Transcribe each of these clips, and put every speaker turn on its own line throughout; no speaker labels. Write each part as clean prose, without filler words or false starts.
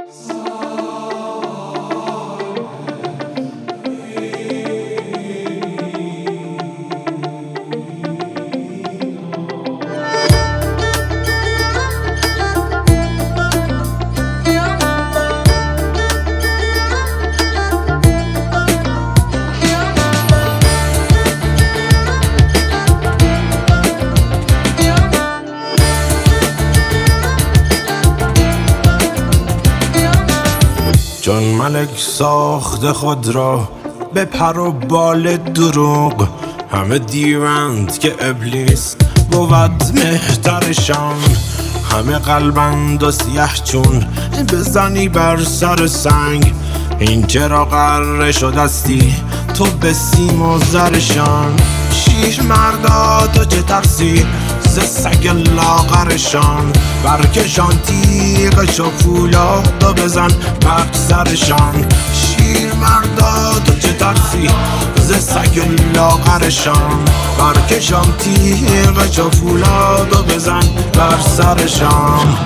چون ملک ساخته خود را به پر و بال دروغ، همه دیوند که ابلیس بود مهترشان. همه قلبند و سیه چون بزنی بر سر سنگ، این چرا غره شدستی تو به سیم و زرشان. شیر مردا تو چه ترسی ز سگ لاغرشان، برکشان تیغش و فولاد و بزن بر سرشان. شیر مردا تو چه ترسی ز سگ لاغرشان، برکشان تیغش و فولاد و بزن بر سرشان.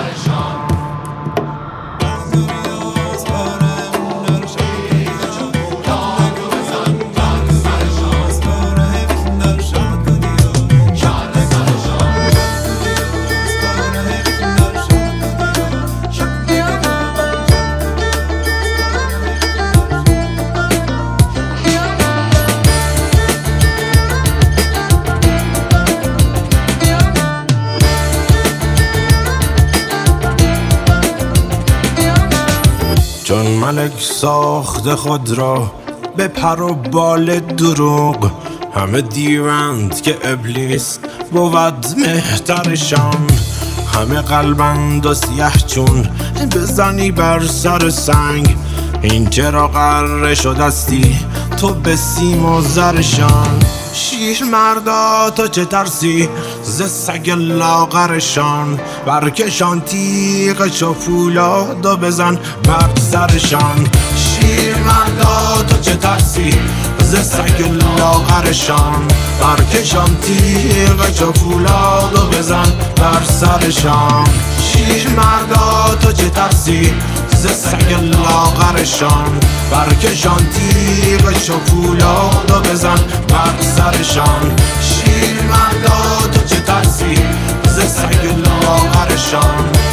چون ملک ساخته خود را به پر و بال دروغ، همه دیوند که ابلیس بود مهترشان. همه قلبند و سیه چون بزنی بر سر سنگ، این چرا غره شدستی تو به سیم و زرشان. شیر مردا تو چه ترسی ز سگ لاغرشان، برکشان تیغش و فولاد و بزن بر سرشان. شیر مردا تو چه ترسی ز سگ لاغرشان، برکشان تیغش و فولاد و بزن بر سرشان. شیر مردا تو چه ترسی ز سگ لاغرشان، برکشان تیغش و فولاد و بزن بر سرشان. شیر مردا تو چه ترسی ز سگ لاغرشان،